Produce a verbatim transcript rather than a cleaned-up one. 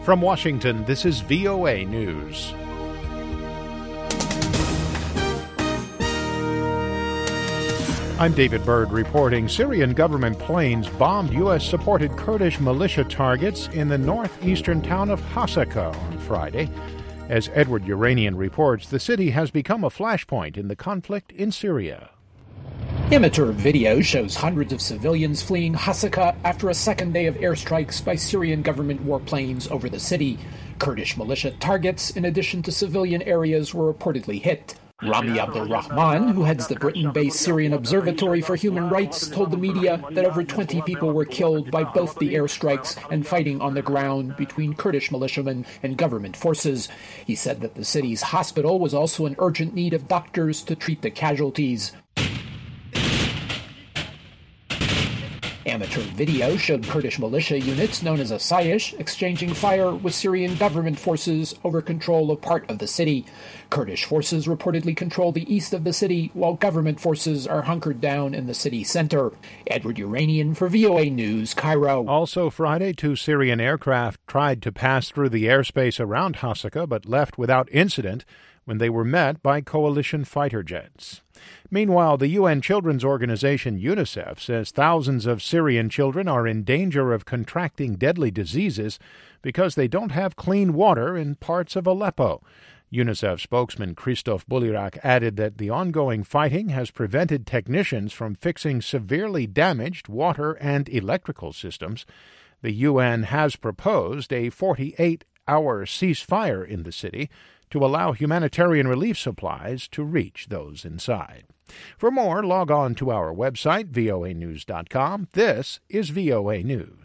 From Washington, this is V O A News. I'm David Byrd reporting Syrian government planes bombed U S-supported Kurdish militia targets in the northeastern town of Hasaka on Friday. As Edward Uranian reports, the city has become a flashpoint in the conflict in Syria. Amateur video shows hundreds of civilians fleeing Hasaka after a second day of airstrikes by Syrian government warplanes over the city. Kurdish militia targets, in addition to civilian areas, were reportedly hit. Rami Abdulrahman, who heads the Britain-based Syrian Observatory for Human Rights, told the media that over twenty people were killed by both the airstrikes and fighting on the ground between Kurdish militiamen and government forces. He said that the city's hospital was also in urgent need of doctors to treat the casualties. Amateur video showed Kurdish militia units known as Asayish exchanging fire with Syrian government forces over control of part of the city. Kurdish forces reportedly control the east of the city, while government forces are hunkered down in the city center. Edward Uranian for V O A News, Cairo. Also Friday, two Syrian aircraft tried to pass through the airspace around Hasaka but left without incident when they were met by coalition fighter jets. Meanwhile, the U N Children's Organization UNICEF says thousands of Syrian children are in danger of contracting deadly diseases because they don't have clean water in parts of Aleppo. UNICEF spokesman Christophe Boulierac added that the ongoing fighting has prevented technicians from fixing severely damaged water and electrical systems. The U N has proposed a forty-eight hour ceasefire in the city to allow humanitarian relief supplies to reach those inside. For more, log on to our website, V O A news dot com. This is V O A News.